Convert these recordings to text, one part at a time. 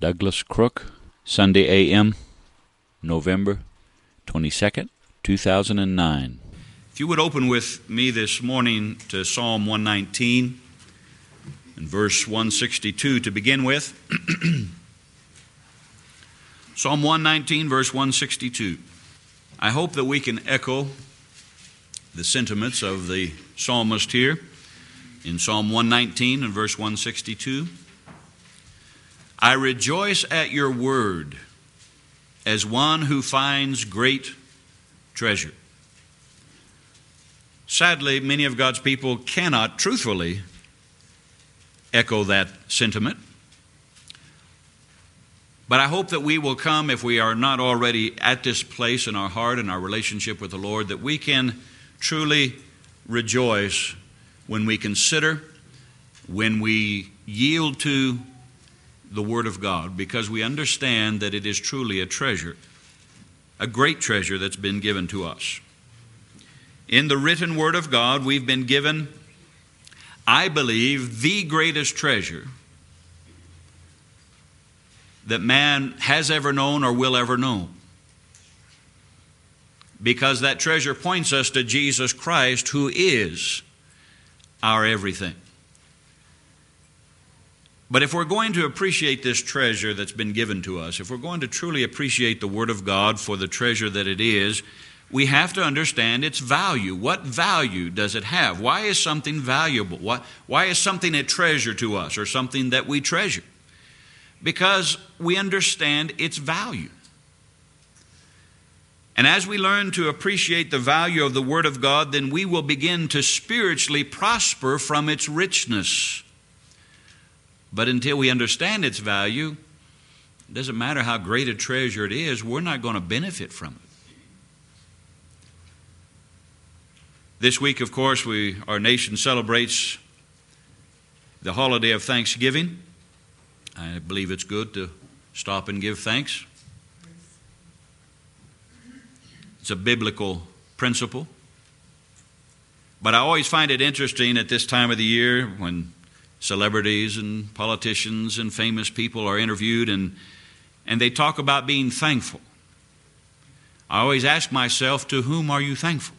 Douglas Crook, Sunday A.M., November 22nd, 2009. If you would open with me this morning to Psalm 119 and verse 162 to begin with. Psalm 119, verse 162. I hope that we can echo the sentiments of the psalmist here in Psalm 119 and verse 162. I rejoice at your word as one who finds great treasure. Sadly, many of God's people cannot truthfully echo that sentiment. But I hope that we will come, if we are not already at this place in our heart and our relationship with the Lord, that we can truly rejoice when we consider, when we yield to the Word of God, because we understand that it is truly a treasure, a great treasure that's been given to us. In the written Word of God, we've been given, I believe, the greatest treasure that man has ever known or will ever know. Because that treasure points us to Jesus Christ, who is our everything. But if we're going to appreciate this treasure that's been given to us, if we're going to truly appreciate the Word of God for the treasure that it is, we have to understand its value. What value does it have? Why is something valuable? Why is something a treasure to us or something that we treasure? Because we understand its value. And as we learn to appreciate the value of the Word of God, then we will begin to spiritually prosper from its richness. But until we understand its value, it doesn't matter how great a treasure it is, we're not going to benefit from it. This week, of course, our nation celebrates the holiday of Thanksgiving. I believe it's good to stop and give thanks. It's a biblical principle. But I always find it interesting at this time of the year when celebrities and politicians and famous people are interviewed and they talk about being thankful. I always ask myself, to whom are you thankful?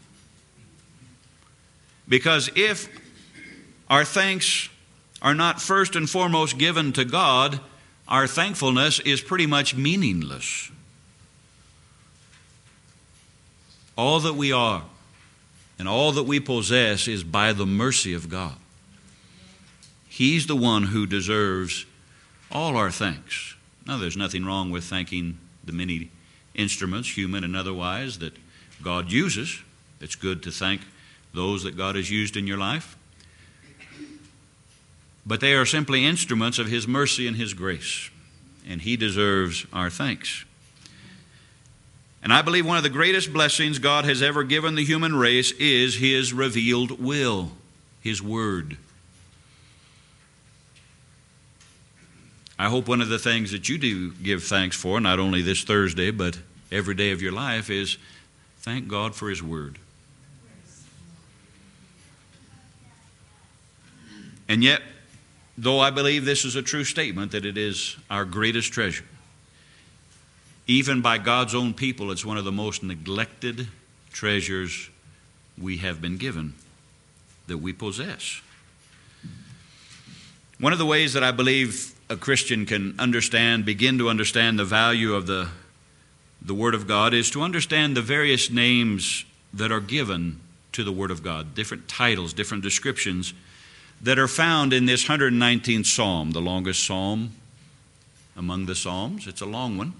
Because if our thanks are not first and foremost given to God, our thankfulness is pretty much meaningless. All that we are and all that we possess is by the mercy of God. He's the one who deserves all our thanks. Now, there's nothing wrong with thanking the many instruments, human and otherwise, that God uses. It's good to thank those that God has used in your life. But they are simply instruments of His mercy and His grace, and He deserves our thanks. And I believe one of the greatest blessings God has ever given the human race is His revealed will, His Word. I hope one of the things that you do give thanks for, not only this Thursday, but every day of your life, is thank God for His Word. And yet, though I believe this is a true statement, that it is our greatest treasure, even by God's own people, it's one of the most neglected treasures we have been given, that we possess. One of the ways that I believe a Christian can begin to understand the value of the Word of God is to understand the various names that are given to the Word of God, different titles, different descriptions that are found in this 119th Psalm, the longest psalm among the Psalms. It's a long one.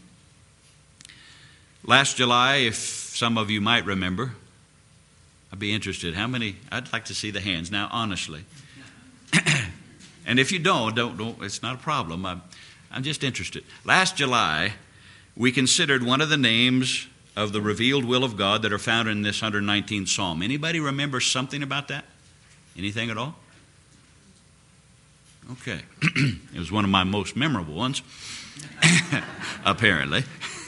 Last July, if some of you might remember, I'd be interested. How many? I'd like to see the hands. Now, honestly. And if you don't, it's not a problem. I'm just interested. Last July, we considered one of the names of the revealed will of God that are found in this 119th Psalm. Anybody remember something about that? Anything at all? Okay. It was one of my most memorable ones, apparently.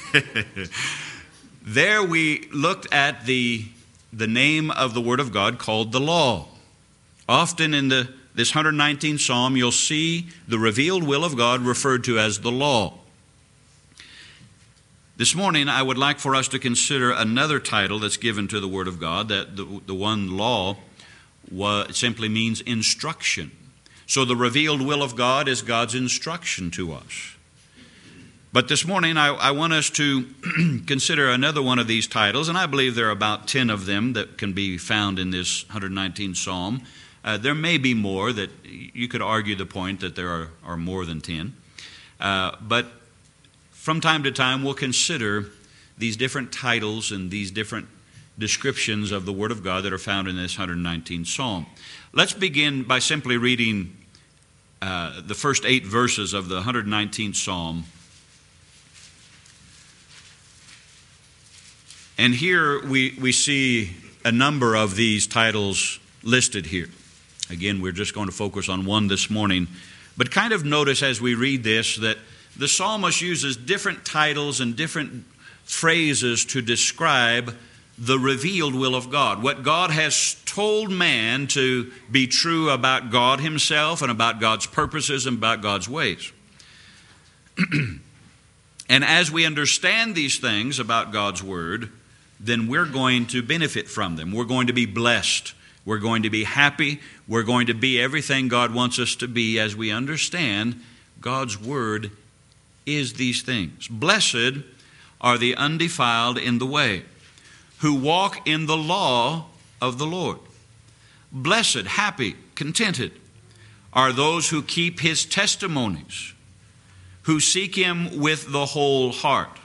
There we looked at the name of the Word of God called the law. Often in this 119th Psalm, you'll see the revealed will of God referred to as the law. This morning, I would like for us to consider another title that's given to the Word of God, that the one law simply means instruction. So the revealed will of God is God's instruction to us. But this morning, I want us to consider another one of these titles, and I believe there are about 10 of them that can be found in this 119th Psalm. There may be more that you could argue the point that there are more than 10. But from time to time, we'll consider these different titles and these different descriptions of the Word of God that are found in this 119th Psalm. Let's begin by simply reading the first 8 verses of the 119th Psalm. And here we see a number of these titles listed here. Again, we're just going to focus on one this morning. But kind of notice as we read this that the psalmist uses different titles and different phrases to describe the revealed will of God. What God has told man to be true about God himself and about God's purposes and about God's ways. And as we understand these things about God's Word, then we're going to benefit from them. We're going to be blessed. We're going to be happy. We're going to be everything God wants us to be as we understand God's Word is these things. Blessed are the undefiled in the way, who walk in the law of the Lord. Blessed, happy, contented are those who keep His testimonies, who seek Him with the whole heart.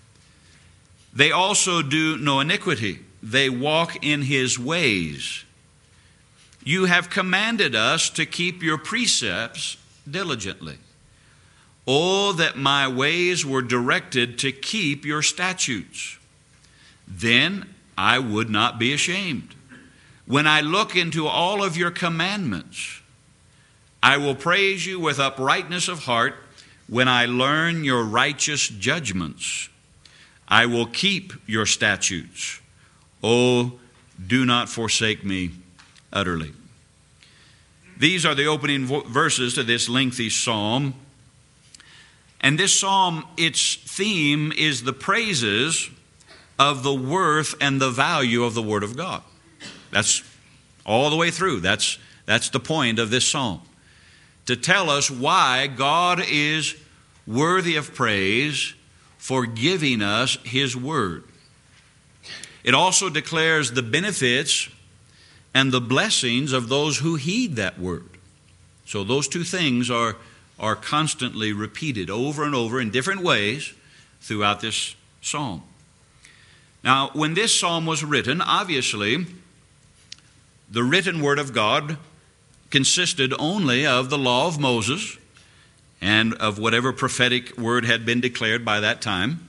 They also do no iniquity. They walk in His ways. You have commanded us to keep your precepts diligently. Oh, that my ways were directed to keep your statutes. Then I would not be ashamed. When I look into all of your commandments, I will praise you with uprightness of heart. When I learn your righteous judgments, I will keep your statutes. Oh, do not forsake me utterly. These are the opening verses to this lengthy psalm. And this psalm, its theme is the praises of the worth and the value of the Word of God. That's all the way through. That's the point of this psalm. To tell us why God is worthy of praise for giving us His Word. It also declares the benefits and the blessings of those who heed that Word. So those two things are constantly repeated over and over in different ways throughout this psalm. Now, when this psalm was written, obviously, the written Word of God consisted only of the law of Moses and of whatever prophetic word had been declared by that time.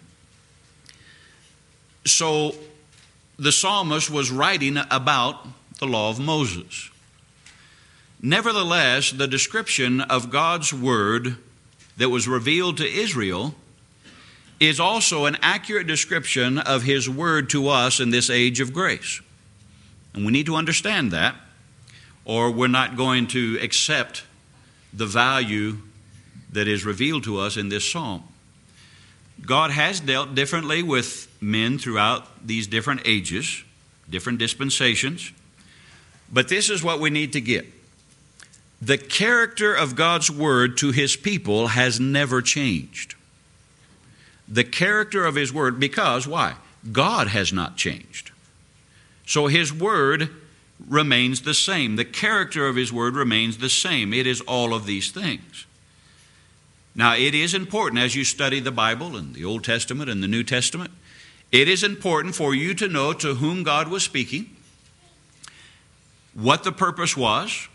So the psalmist was writing about the law of Moses. Nevertheless, the description of God's Word that was revealed to Israel is also an accurate description of His Word to us in this age of grace. And we need to understand that, or we're not going to accept the value that is revealed to us in this psalm. God has dealt differently with men throughout these different ages, different dispensations, but this is what we need to get. The character of God's Word to His people has never changed. The character of His Word, because, why? God has not changed. So His Word remains the same. The character of His Word remains the same. It is all of these things. Now, it is important as you study the Bible and the Old Testament and the New Testament, it is important for you to know to whom God was speaking, what the purpose was,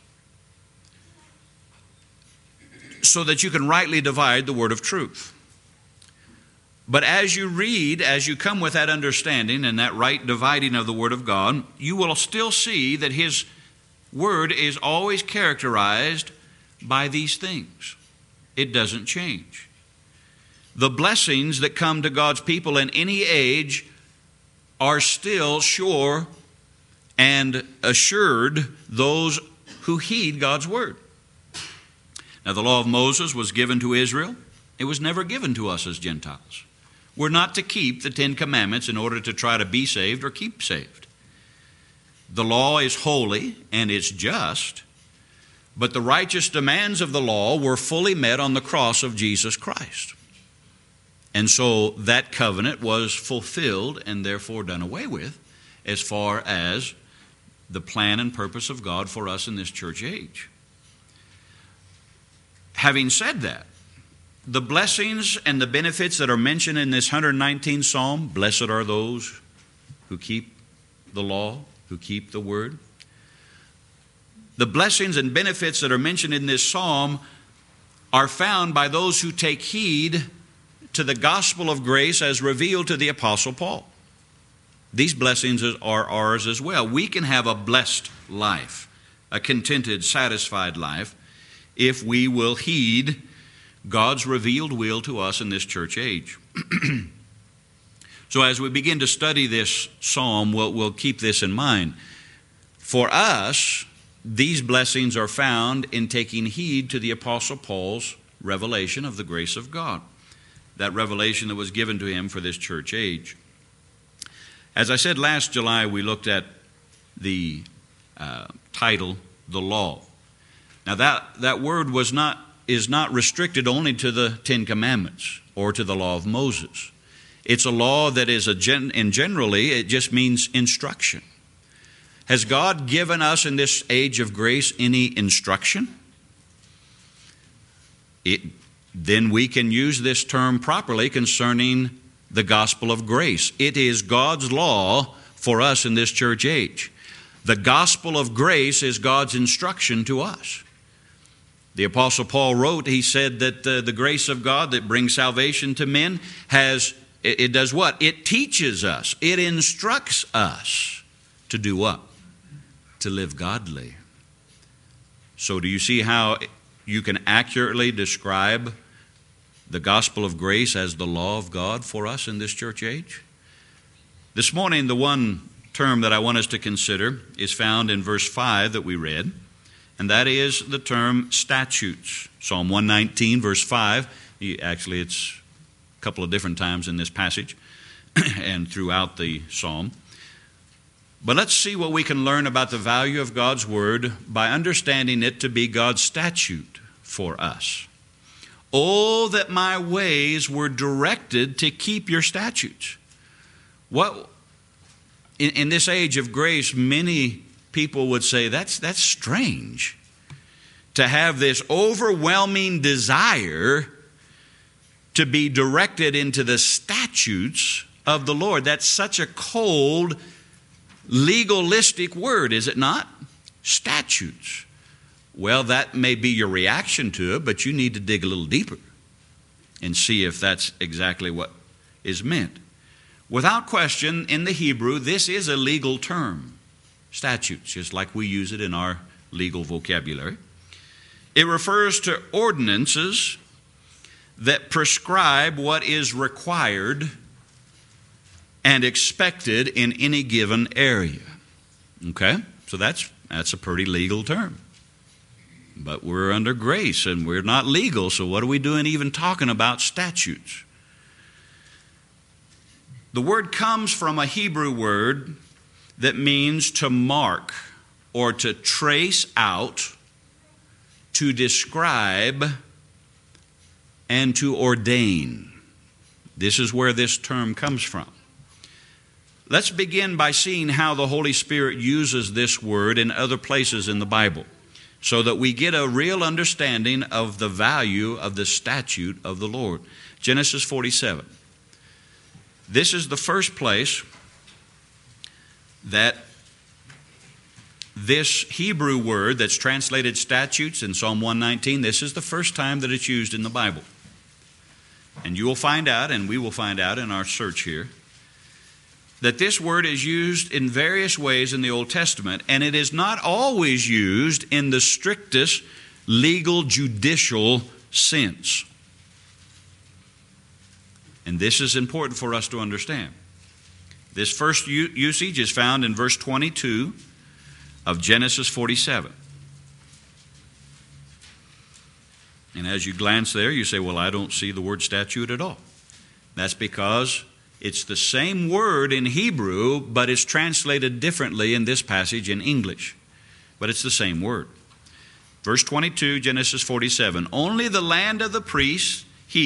so that you can rightly divide the word of truth. But as you read, as you come with that understanding and that right dividing of the Word of God, you will still see that His Word is always characterized by these things. It doesn't change. The blessings that come to God's people in any age are still sure and assured those who heed God's Word. Now, the law of Moses was given to Israel. It was never given to us as Gentiles. We're not to keep the Ten Commandments in order to try to be saved or keep saved. The law is holy and it's just, but the righteous demands of the law were fully met on the cross of Jesus Christ. And so that covenant was fulfilled and therefore done away with as far as the plan and purpose of God for us in this church age. Having said that, the blessings and the benefits that are mentioned in this 119th Psalm, blessed are those who keep the law, who keep the word. The blessings and benefits that are mentioned in this psalm are found by those who take heed to the gospel of grace as revealed to the Apostle Paul. These blessings are ours as well. We can have a blessed life, a contented, satisfied life, if we will heed God's revealed will to us in this church age. So as we begin to study this psalm, we'll keep this in mind. For us, these blessings are found in taking heed to the Apostle Paul's revelation of the grace of God, that revelation that was given to him for this church age. As I said last July, we looked at the title, the law. Now that word is not restricted only to the Ten Commandments or to the law of Moses. It's a law that is and generally it just means instruction. Has God given us in this age of grace any instruction? Then we can use this term properly concerning the gospel of grace. It is God's law for us in this church age. The gospel of grace is God's instruction to us. The Apostle Paul wrote, he said that the grace of God that brings salvation to men it does what? It teaches us. It instructs us to do what? To live godly. So do you see how you can accurately describe the gospel of grace as the law of God for us in this church age? This morning, the one term that I want us to consider is found in verse 5 that we read, and that is the term statutes. Psalm 119, verse 5. Actually, it's a couple of different times in this passage and throughout the psalm. But let's see what we can learn about the value of God's word by understanding it to be God's statute for us. Oh, that my ways were directed to keep your statutes. What in this age of grace, many people would say that's strange to have this overwhelming desire to be directed into the statutes of the Lord. That's such a cold, legalistic word, is it not? Statutes. Well, that may be your reaction to it, but you need to dig a little deeper and see if that's exactly what is meant. Without question, in the Hebrew, this is a legal term. Statutes, just like we use it in our legal vocabulary. It refers to ordinances that prescribe what is required and expected in any given area. Okay? So that's a pretty legal term. But we're under grace and we're not legal, so what are we doing even talking about statutes? The word comes from a Hebrew word that means to mark or to trace out, to describe, and to ordain. This is where this term comes from. Let's begin by seeing how the Holy Spirit uses this word in other places in the Bible so that we get a real understanding of the value of the statute of the Lord. Genesis 47. This is the first place that this Hebrew word that's translated statutes in Psalm 119, this is the first time that it's used in the Bible. And you will find out, and we will find out in our search here, that this word is used in various ways in the Old Testament, and it is not always used in the strictest legal, judicial sense. And this is important for us to understand. This first usage is found in verse 22 of Genesis 47. And as you glance there, you say, well, I don't see the word statute at all. That's because it's the same word in Hebrew, but it's translated differently in this passage in English. But it's the same word. Verse 22, Genesis 47. Only the land of the priests,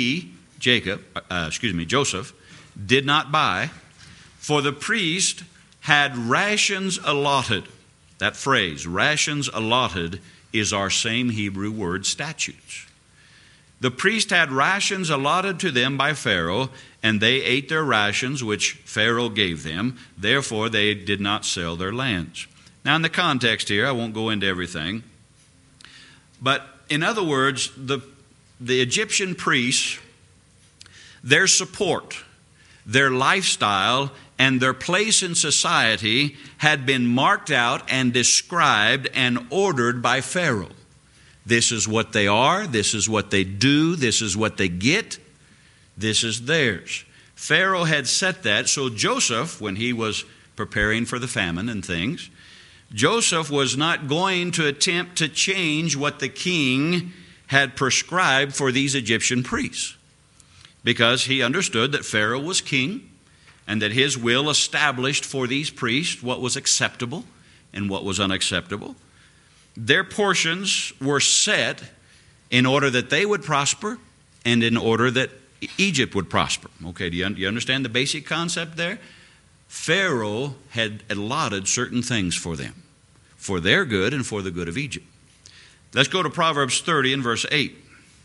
Joseph, did not buy, for the priest had rations allotted. That phrase, rations allotted, is our same Hebrew word, statutes. The priest had rations allotted to them by Pharaoh, and they ate their rations which Pharaoh gave them. Therefore, they did not sell their lands. Now, in the context here, I won't go into everything. But in other words, the Egyptian priests, their support, their lifestyle, and their place in society had been marked out and described and ordered by Pharaoh. This is what they are, this is what they do, this is what they get, this is theirs. Pharaoh had set that, so Joseph, when he was preparing for the famine and things, Joseph was not going to attempt to change what the king had prescribed for these Egyptian priests, because he understood that Pharaoh was king and that his will established for these priests what was acceptable and what was unacceptable. Their portions were set in order that they would prosper and in order that Egypt would prosper. Okay, do you understand the basic concept there? Pharaoh had allotted certain things for them, for their good and for the good of Egypt. Let's go to Proverbs 30 and verse 8,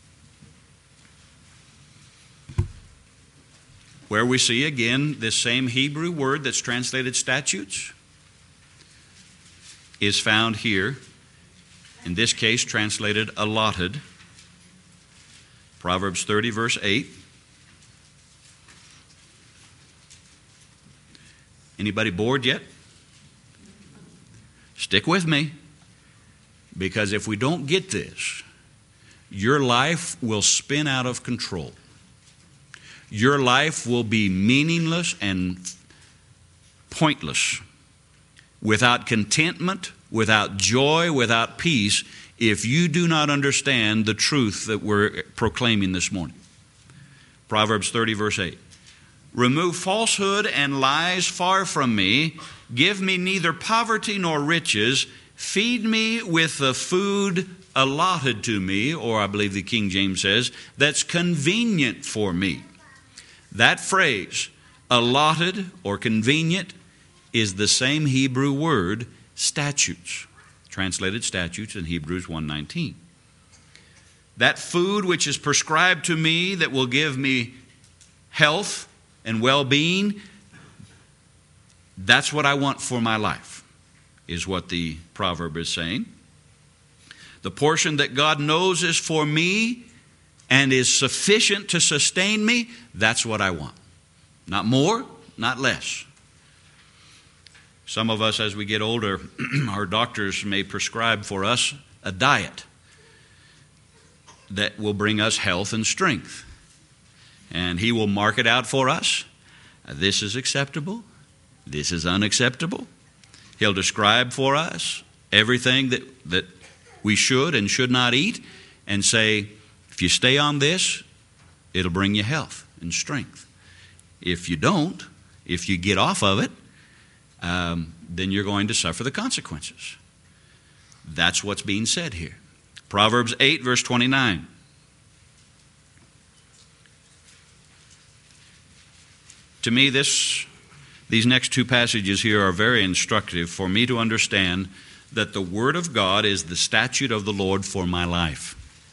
where we see again this same Hebrew word that's translated statutes is found here. In this case, translated allotted. Proverbs 30, verse 8. Anybody bored yet? Stick with me, because if we don't get this, your life will spin out of control. Your life will be meaningless and pointless, without contentment, without joy, without peace, if you do not understand the truth that we're proclaiming this morning. Proverbs 30, verse 8. Remove falsehood and lies far from me. Give me neither poverty nor riches. Feed me with the food allotted to me, or I believe the King James says, that's convenient for me. That phrase, allotted or convenient, is the same Hebrew word, statutes, translated statutes in Hebrews 1:19. That food which is prescribed to me that will give me health and well-being, that's what I want for my life, is what the proverb is saying. The portion that God knows is for me and is sufficient to sustain me, that's what I want. Not more, not less. Some of us, as we get older, our doctors may prescribe for us a diet that will bring us health and strength. And he will mark it out for us. This is acceptable. This is unacceptable. He'll describe for us everything that we should and should not eat and say, if you stay on this, it'll bring you health and strength. If you don't, if you get off of it, then you're going to suffer the consequences. That's what's being said here. Proverbs 8, verse 29. To me, these next two passages here are very instructive for me to understand that the Word of God is the statute of the Lord for my life.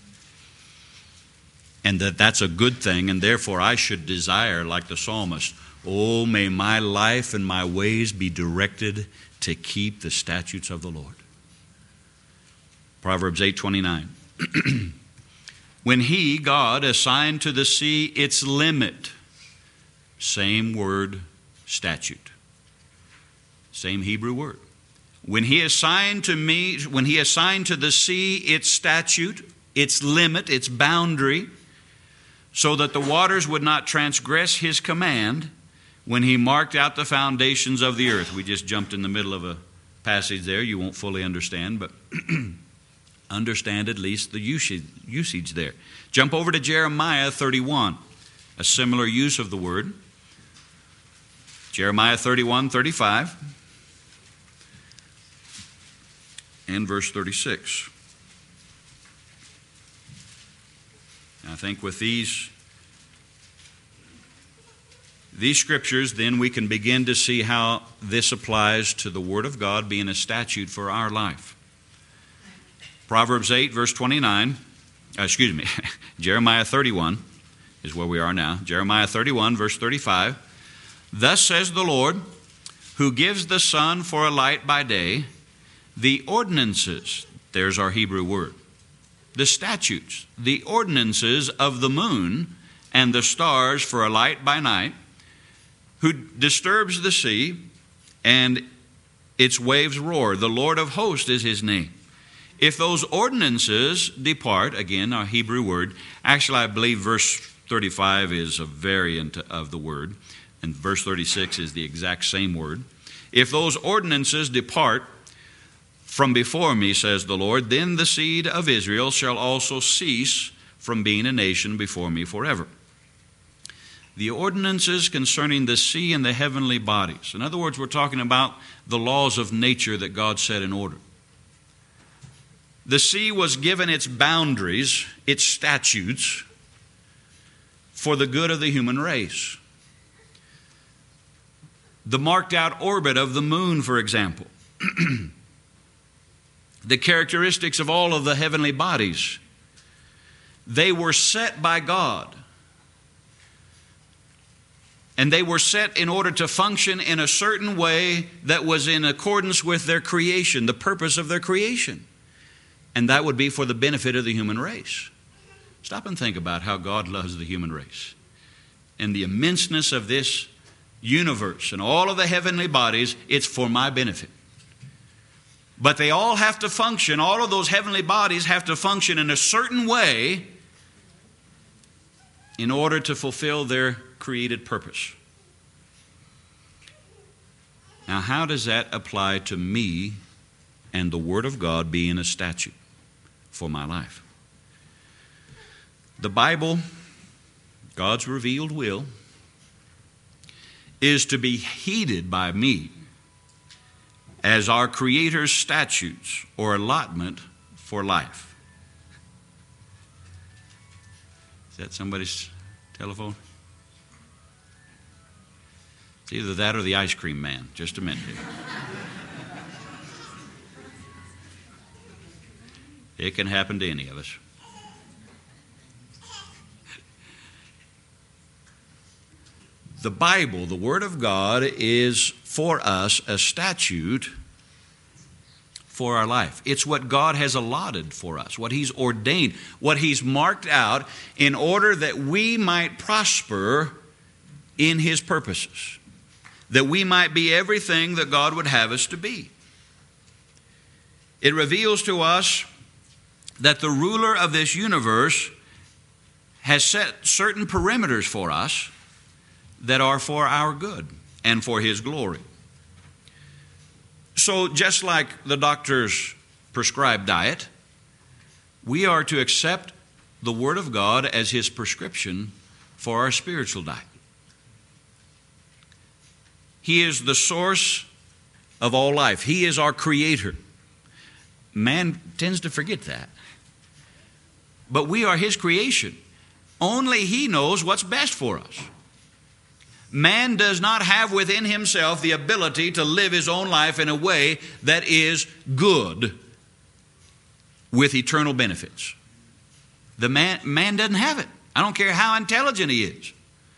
And that's a good thing, and therefore I should desire, like the psalmist, oh, may my life and my ways be directed to keep the statutes of the Lord. Proverbs 8:29. When he, God, assigned to the sea its limit, same word, statute. Same Hebrew word. When he assigned to the sea its statute, its limit, its boundary, so that the waters would not transgress his command, when he marked out the foundations of the earth. We just jumped in the middle of a passage there you won't fully understand, but understand at least the usage there. Jump over to Jeremiah 31. a similar use of the word. Jeremiah 31:35 and verse 36. I think with these scriptures, then we can begin to see how this applies to the Word of God being a statute for our life. Proverbs 8, verse 29, Jeremiah 31 is where we are now. Jeremiah 31, verse 35. Thus says the Lord, who gives the sun for a light by day, the ordinances, there's our Hebrew word, the statutes, the ordinances of the moon and the stars for a light by night, who disturbs the sea and its waves roar. The Lord of hosts is his name. If those ordinances depart, again, our Hebrew word, actually I believe verse 35 is a variant of the word, and verse 36 is the exact same word. If those ordinances depart from before me, says the Lord, then the seed of Israel shall also cease from being a nation before me forever. The ordinances concerning the sea and the heavenly bodies. In other words, we're talking about the laws of nature that God set in order. The sea was given its boundaries, its statutes, for the good of the human race. The marked out orbit of the moon, for example. The characteristics of all of the heavenly bodies. They were set by God. And they were set in order to function in a certain way that was in accordance with their creation, the purpose of their creation. And that would be for the benefit of the human race. Stop and think about how God loves the human race. And the immenseness of this universe and all of the heavenly bodies, it's for my benefit. But they all have to function, all of those heavenly bodies have to function in a certain way in order to fulfill their created purpose. Now, how does that apply to me and the Word of God being a statute for my life? The Bible, God's revealed will, is to be heeded by me as our Creator's statutes or allotment for life. Is that somebody's telephone? It's either that or the ice cream man. Just a minute here. It can happen to any of us. The Bible, the Word of God, is for us a statute for our life. It's what God has allotted for us, what He's ordained, what He's marked out in order that we might prosper in His purposes, that we might be everything that God would have us to be. It reveals to us that the ruler of this universe has set certain perimeters for us that are for our good and for His glory. So just like the doctor's prescribed diet, we are to accept the Word of God as His prescription for our spiritual diet. He is the source of all life. He is our Creator. Man tends to forget that. But we are His creation. Only He knows what's best for us. Man does not have within himself the ability to live his own life in a way that is good with eternal benefits. The man doesn't have it. I don't care how intelligent he is.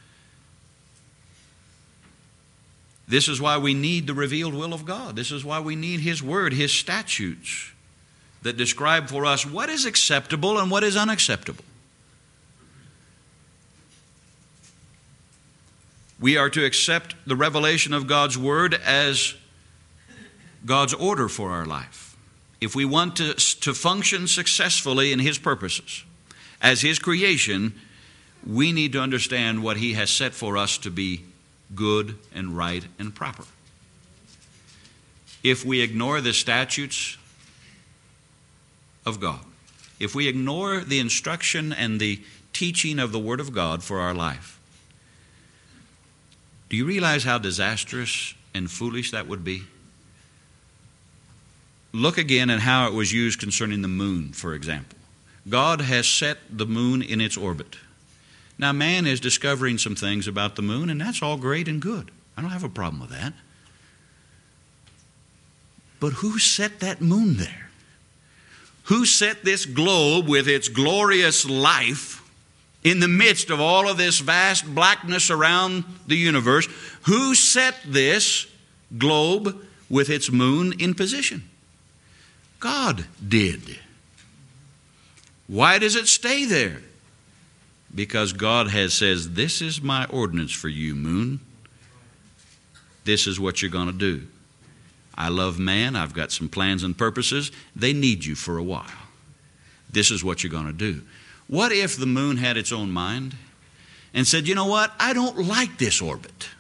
This is why we need the revealed will of God. This is why we need His Word, His statutes that describe for us what is acceptable and what is unacceptable. We are to accept the revelation of God's Word as God's order for our life. If we want to function successfully in His purposes, as His creation, we need to understand what He has set for us to be good and right and proper. If we ignore the statutes of God, if we ignore the instruction and the teaching of the Word of God for our life, Do you realize how disastrous and foolish that would be? Look again at how it was used concerning the moon, for example. God has set the moon in its orbit. Now, man is discovering some things about the moon, and that's all great and good. I don't have a problem with that. But who set that moon there? Who set this globe with its glorious life in the midst of all of this vast blackness around the universe? Who set this globe with its moon in position? God did. Why does it stay there? Because God says, this is my ordinance for you, moon. This is what you're going to do. I love man. I've got some plans and purposes. They need you for a while. This is what you're going to do. What if the moon had its own mind and said, you know what? I don't like this orbit.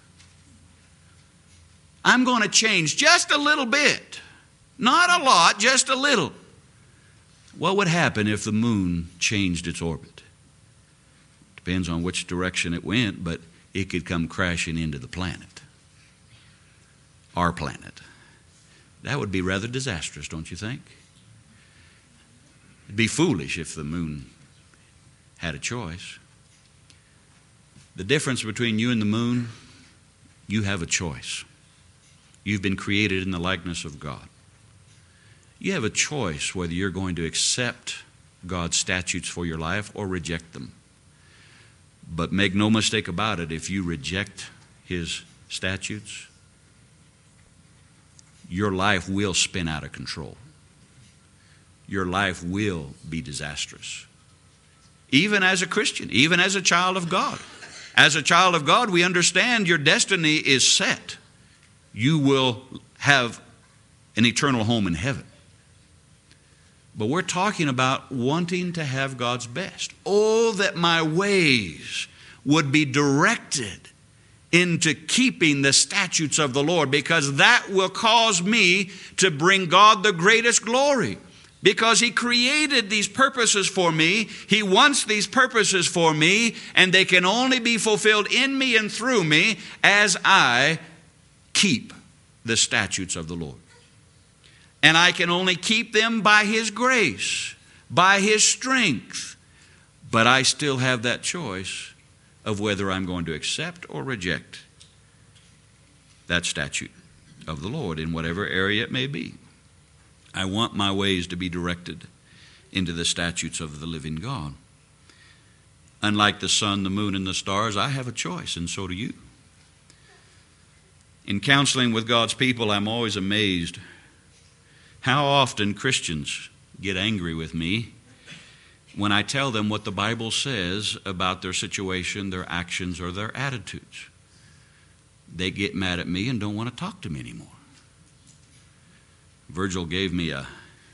I'm going to change just a little bit. Not a lot, just a little. What would happen if the moon changed its orbit? Depends on which direction it went, but it could come crashing into the planet. Our planet. That would be rather disastrous, don't you think? It'd be foolish if the moon had a choice. The difference between you and the moon, you have a choice. You've been created in the likeness of God. You have a choice whether you're going to accept God's statutes for your life or reject them. But make no mistake about it, if you reject His statutes, your life will spin out of control. Your life will be disastrous. Even as a Christian, even as a child of God. As a child of God, we understand your destiny is set. You will have an eternal home in heaven. But we're talking about wanting to have God's best. Oh, that my ways would be directed into keeping the statutes of the Lord, because that will cause me to bring God the greatest glory. Because He created these purposes for me. He wants these purposes for me, and they can only be fulfilled in me and through me as I keep the statutes of the Lord. And I can only keep them by His grace, by His strength. But I still have that choice of whether I'm going to accept or reject that statute of the Lord in whatever area it may be. I want my ways to be directed into the statutes of the living God. Unlike the sun, the moon, and the stars, I have a choice, and so do you. In counseling with God's people, I'm always amazed how often Christians get angry with me when I tell them what the Bible says about their situation, their actions, or their attitudes. They get mad at me and don't want to talk to me anymore. Virgil gave me a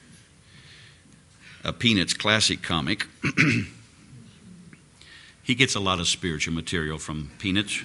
Peanuts classic comic. He gets a lot of spiritual material from Peanuts.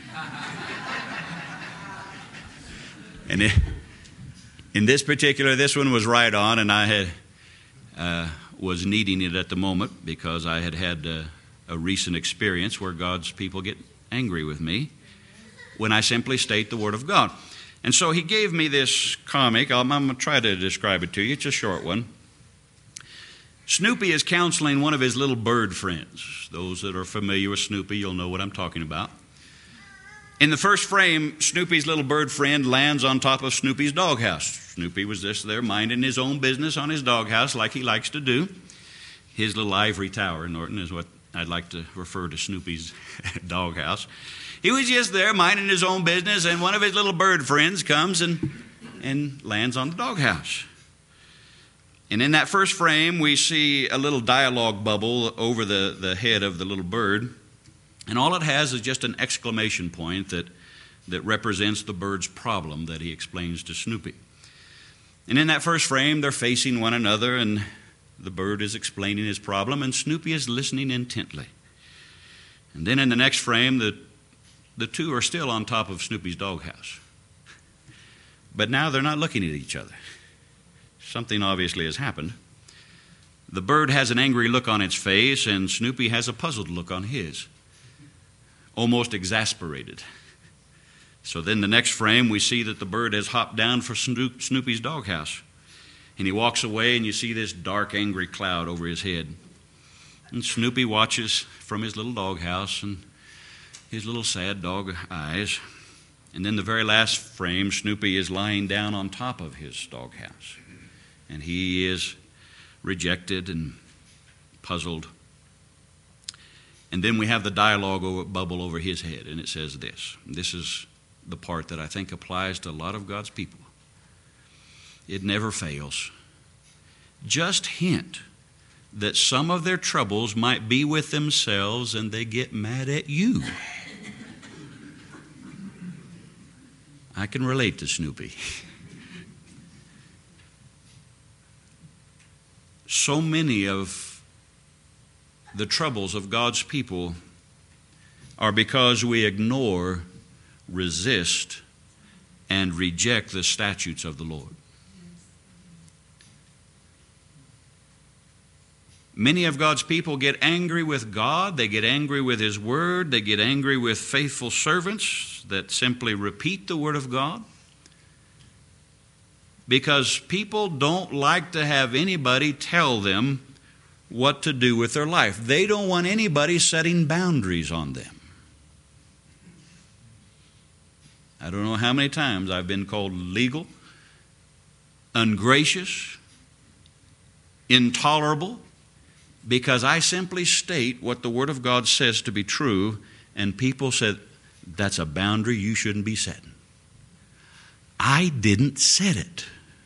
And in this one was right on, and I had was needing it at the moment because I had a recent experience where God's people get angry with me when I simply state the Word of God. And so he gave me this comic. I'm going to try to describe it to you. It's a short one. Snoopy is counseling one of his little bird friends. Those that are familiar with Snoopy, you'll know what I'm talking about. In the first frame, Snoopy's little bird friend lands on top of Snoopy's doghouse. Snoopy was just there minding his own business on his doghouse like he likes to do. His little ivory tower, Norton, is what I'd like to refer to Snoopy's doghouse. He was just there minding his own business, and one of his little bird friends comes and lands on the doghouse. And in that first frame, we see a little dialogue bubble over the head of the little bird. And all it has is just an exclamation point that represents the bird's problem that he explains to Snoopy. And in that first frame, they're facing one another, and the bird is explaining his problem, and Snoopy is listening intently. And then in the next frame, the two are still on top of Snoopy's doghouse. But now they're not looking at each other. Something obviously has happened. The bird has an angry look on its face, and Snoopy has a puzzled look on his. Almost exasperated. So then the next frame, we see that the bird has hopped down for Snoopy's doghouse. And he walks away, and you see this dark, angry cloud over his head. And Snoopy watches from his little doghouse and his little sad dog eyes. And then the very last frame, Snoopy is lying down on top of his doghouse. And he is rejected and puzzled. And then we have the dialogue bubble over his head, and it says this. This is the part that I think applies to a lot of God's people. It never fails. Just hint that some of their troubles might be with themselves and they get mad at you. I can relate to Snoopy. So many of the troubles of God's people are because we ignore, resist, and reject the statutes of the Lord. Many of God's people get angry with God, they get angry with His Word, they get angry with faithful servants that simply repeat the Word of God, because people don't like to have anybody tell them what to do with their life. They don't want anybody setting boundaries on them. I don't know how many times I've been called legal, ungracious, intolerable, because I simply state what the Word of God says to be true, and people said, that's a boundary you shouldn't be setting. I didn't set it.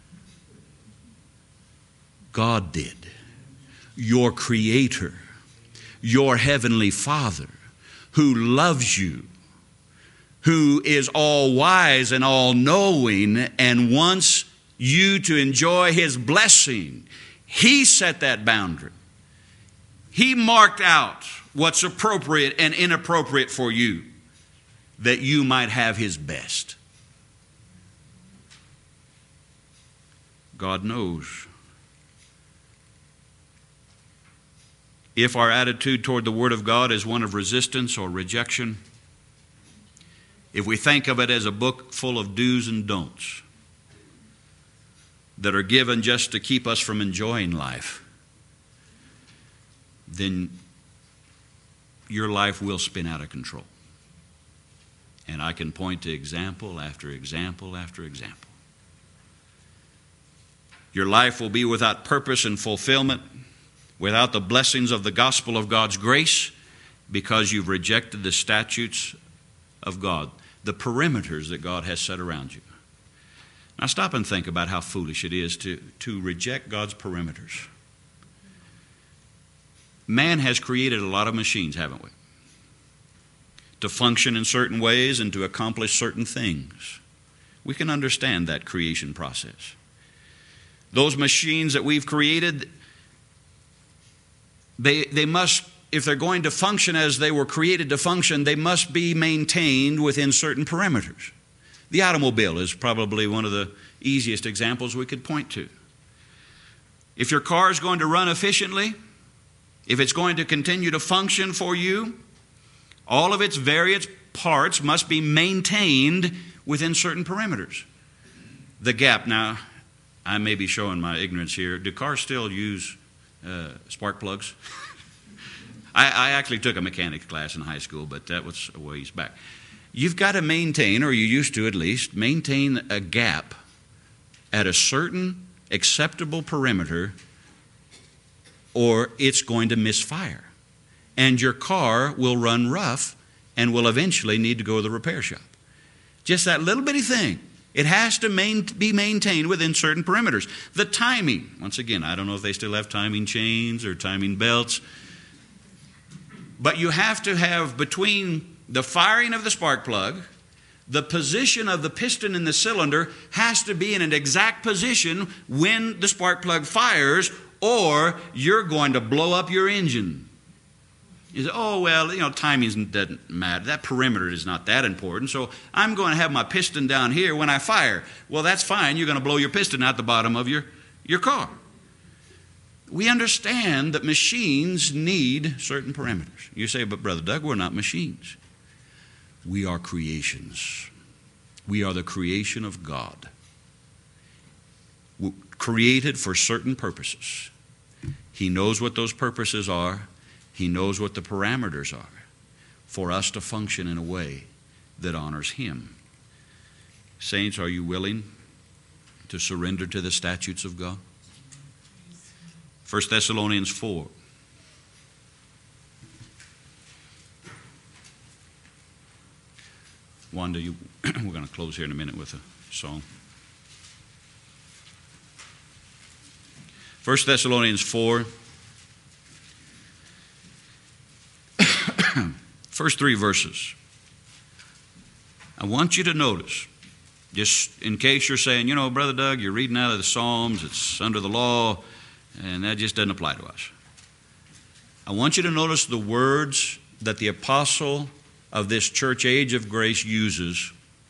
God did. Your Creator, your Heavenly Father, who loves you, who is all wise and all knowing and wants you to enjoy His blessing. He set that boundary. He marked out what's appropriate and inappropriate for you, that you might have His best. God knows. If our attitude toward the Word of God is one of resistance or rejection, if we think of it as a book full of do's and don'ts that are given just to keep us from enjoying life, then your life will spin out of control. And I can point to example after example after example. Your life will be without purpose and fulfillment, without the blessings of the gospel of God's grace, because you've rejected the statutes of God, the perimeters that God has set around you. Now stop and think about how foolish it is to reject God's perimeters. Man has created a lot of machines, haven't we? To function in certain ways and to accomplish certain things. We can understand that creation process. Those machines that we've created, they must, if they're going to function as they were created to function, they must be maintained within certain perimeters. The automobile is probably one of the easiest examples we could point to. If your car is going to run efficiently, if it's going to continue to function for you, all of its various parts must be maintained within certain perimeters. The gap, now, I may be showing my ignorance here. Do cars still use spark plugs? I actually took a mechanics class in high school, but that was a ways back. You've got to maintain, or you used to at least, maintain a gap at a certain acceptable perimeter, or it's going to misfire. And your car will run rough and will eventually need to go to the repair shop. Just that little bitty thing. It has to be maintained within certain perimeters. The timing, once again, I don't know if they still have timing chains or timing belts, but you have to have between the firing of the spark plug, the position of the piston in the cylinder has to be in an exact position when the spark plug fires, or you're going to blow up your engine. You say, oh, well, timing doesn't matter. That perimeter is not that important, so I'm going to have my piston down here when I fire. Well, that's fine. You're going to blow your piston out the bottom of your car. We understand that machines need certain perimeters. You say, but Brother Doug, we're not machines. We are creations. We are the creation of God, created for certain purposes. He knows what those purposes are. He knows what the parameters are for us to function in a way that honors Him. Saints, are you willing to surrender to the statutes of God? 1 Thessalonians 4. Wanda, we're going to close here in a minute with a song. 1 Thessalonians 4. First 3 verses. I want you to notice, just in case you're saying, you know, Brother Doug, you're reading out of the Psalms, it's under the law, and that just doesn't apply to us. I want you to notice the words that the apostle of this church age of grace uses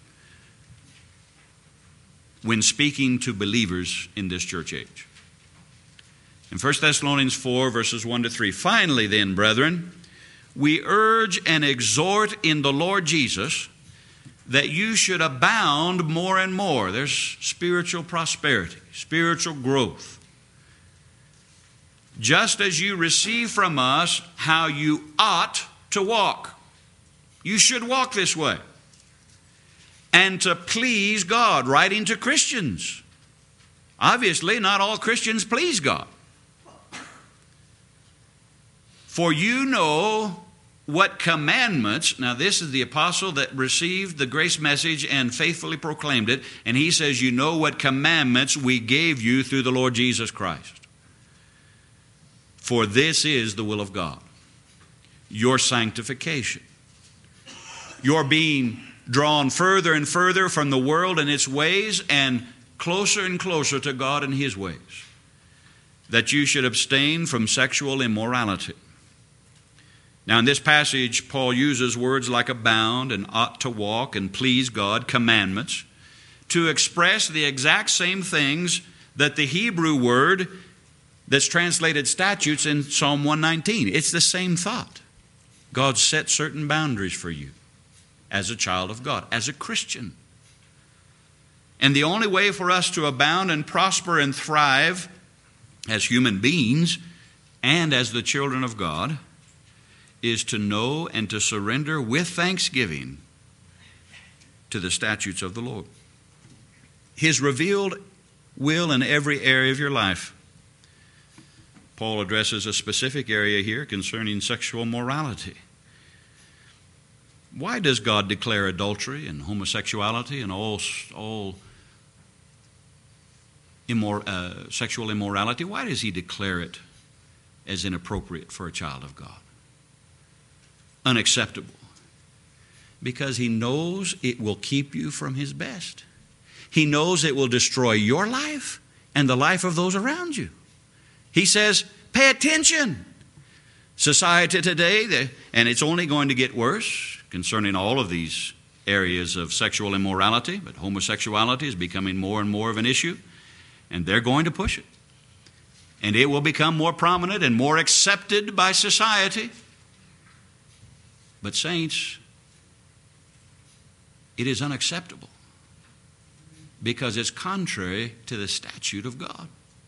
when speaking to believers in this church age. In 1 Thessalonians 4, verses 1 to 3, finally then, brethren, we urge and exhort in the Lord Jesus that you should abound more and more. There's spiritual prosperity, spiritual growth. Just as you receive from us how you ought to walk. You should walk this way. And to please God, writing to Christians. Obviously, not all Christians please God. For you know what commandments, now this is the apostle that received the grace message and faithfully proclaimed it, and he says, you know what commandments we gave you through the Lord Jesus Christ. For this is the will of God, your sanctification. Your being drawn further and further from the world and its ways and closer and closer to God and His ways. That you should abstain from sexual immorality. Now in this passage, Paul uses words like abound and ought to walk and please God, commandments, to express the exact same things that the Hebrew word that's translated statutes in Psalm 119. It's the same thought. God set certain boundaries for you as a child of God, as a Christian. And the only way for us to abound and prosper and thrive as human beings and as the children of God is to know and to surrender with thanksgiving to the statutes of the Lord. His revealed will in every area of your life. Paul addresses a specific area here concerning sexual morality. Why does God declare adultery and homosexuality and all sexual immorality? Why does He declare it as inappropriate for a child of God? Unacceptable. Because He knows it will keep you from His best. He knows it will destroy your life and the life of those around you. He says, pay attention. Society today, and it's only going to get worse concerning all of these areas of sexual immorality, but homosexuality is becoming more and more of an issue, and they're going to push it. And it will become more prominent and more accepted by society. But saints, it is unacceptable because it's contrary to the statute of God.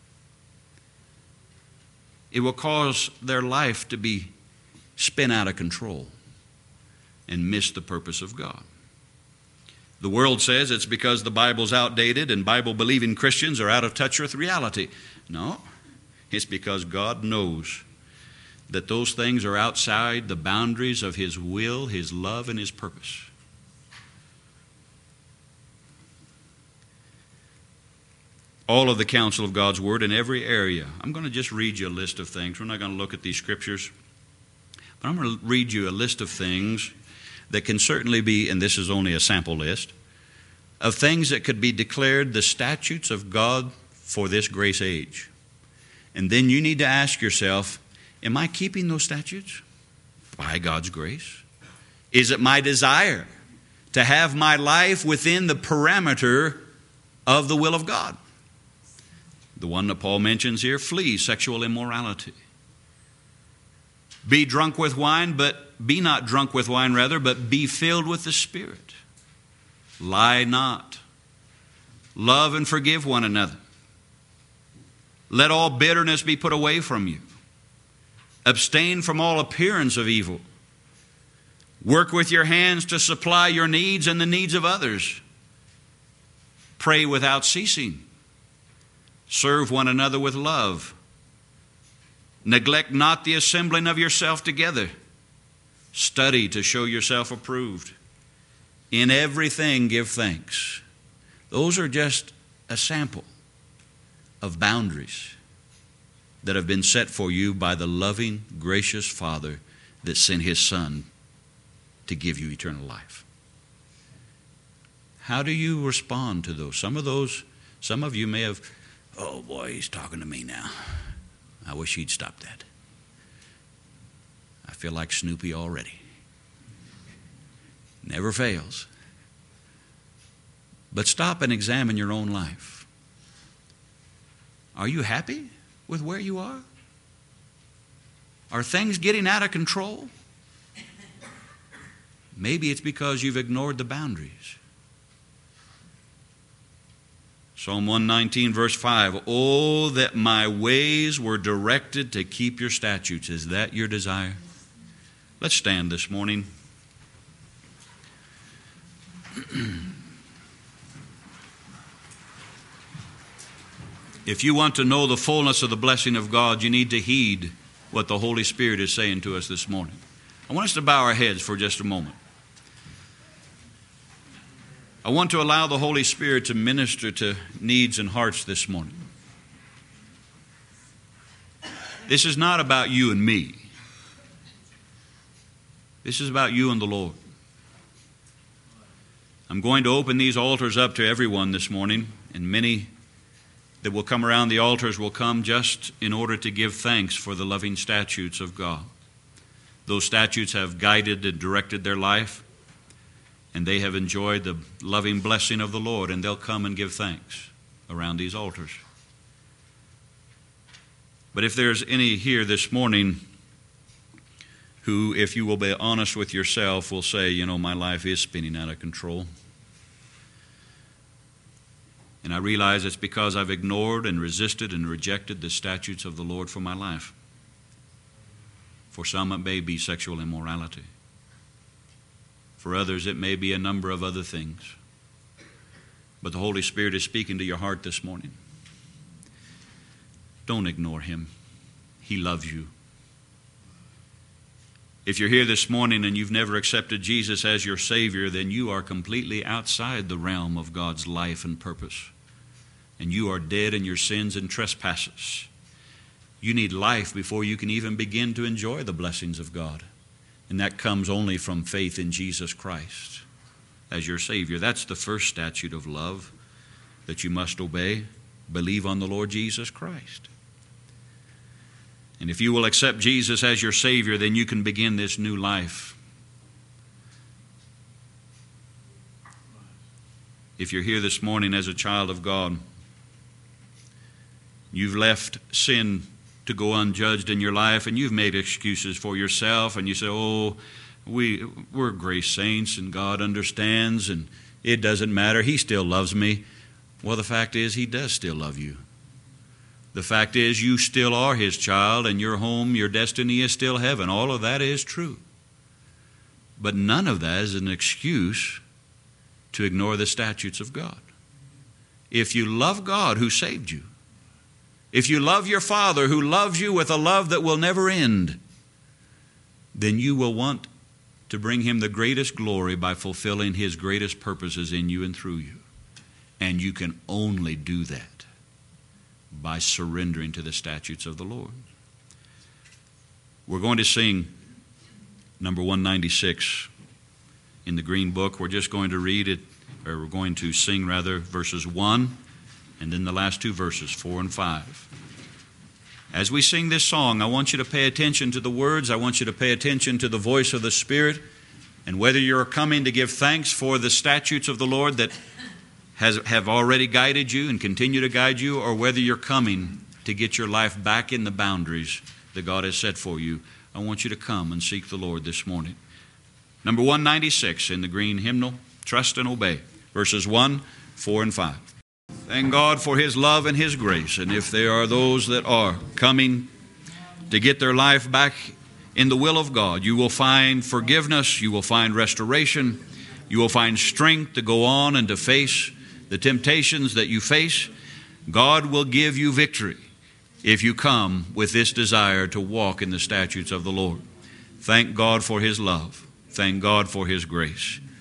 It will cause their life to be spin out of control and miss the purpose of God. The world says it's because the Bible's outdated and Bible-believing Christians are out of touch with reality. No, it's because God knows that those things are outside the boundaries of His will, His love, and His purpose. All of the counsel of God's Word in every area. I'm going to just read you a list of things. We're not going to look at these scriptures. But I'm going to read you a list of things that can certainly be, and this is only a sample list, of things that could be declared the statutes of God for this grace age. And then you need to ask yourself, am I keeping those statutes by God's grace? Is it my desire to have my life within the parameter of the will of God? The one that Paul mentions here, flee sexual immorality. Be drunk with wine, but be not drunk with wine, rather, but be filled with the Spirit. Lie not. Love and forgive one another. Let all bitterness be put away from you. Abstain from all appearance of evil. Work with your hands to supply your needs and the needs of others. Pray without ceasing. Serve one another with love. Neglect not the assembling of yourself together. Study to show yourself approved. In everything give thanks. Those are just a sample of boundaries that have been set for you by the loving, gracious Father that sent His Son to give you eternal life. How do you respond to those? Some of you may have, oh boy, he's talking to me now. I wish he'd stop that. I feel like Snoopy already. Never fails. But stop and examine your own life. Are you happy with where you are? Are things getting out of control? Maybe it's because you've ignored the boundaries. Psalm 119, verse 5, oh, that my ways were directed to keep your statutes. Is that your desire? Let's stand this morning. If you want to know the fullness of the blessing of God, you need to heed what the Holy Spirit is saying to us this morning. I want us to bow our heads for just a moment. I want to allow the Holy Spirit to minister to needs and hearts this morning. This is not about you and me. This is about you and the Lord. I'm going to open these altars up to everyone this morning, and many that will come around the altars will come just in order to give thanks for the loving statutes of God. Those statutes have guided and directed their life, and they have enjoyed the loving blessing of the Lord, and they'll come and give thanks around these altars. But if there's any here this morning who, if you will be honest with yourself, will say, you know, my life is spinning out of control. And I realize it's because I've ignored and resisted and rejected the statutes of the Lord for my life. For some, it may be sexual immorality. For others, it may be a number of other things. But the Holy Spirit is speaking to your heart this morning. Don't ignore Him. He loves you. If you're here this morning and you've never accepted Jesus as your Savior, then you are completely outside the realm of God's life and purpose. And you are dead in your sins and trespasses. You need life before you can even begin to enjoy the blessings of God. And that comes only from faith in Jesus Christ as your Savior. That's the first statute of love that you must obey. Believe on the Lord Jesus Christ. And if you will accept Jesus as your Savior, then you can begin this new life. If you're here this morning as a child of God, you've left sin to go unjudged in your life, and you've made excuses for yourself, and you say, oh, we're grace saints, and God understands, and it doesn't matter. He still loves me. Well, the fact is, He does still love you. The fact is, you still are His child, and your home, your destiny is still heaven. All of that is true. But none of that is an excuse to ignore the statutes of God. If you love God who saved you, if you love your Father who loves you with a love that will never end, then you will want to bring Him the greatest glory by fulfilling His greatest purposes in you and through you. And you can only do that by surrendering to the statutes of the Lord. We're going to sing number 196 in the Green Book. We're just going to read it, or we're going to sing rather, verses 1 and then the last two verses, 4 and 5. As we sing this song, I want you to pay attention to the words. I want you to pay attention to the voice of the Spirit. And whether you're coming to give thanks for the statutes of the Lord that have already guided you and continue to guide you, or whether you're coming to get your life back in the boundaries that God has set for you, I want you to come and seek the Lord this morning. Number 196 in the green hymnal, Trust and Obey. verses 1, 4, and 5. Thank God for His love and His grace. And if there are those that are coming to get their life back in the will of God, you will find forgiveness, you will find restoration, you will find strength to go on and to face the temptations that you face. God will give you victory if you come with this desire to walk in the statutes of the Lord. Thank God for His love. Thank God for His grace.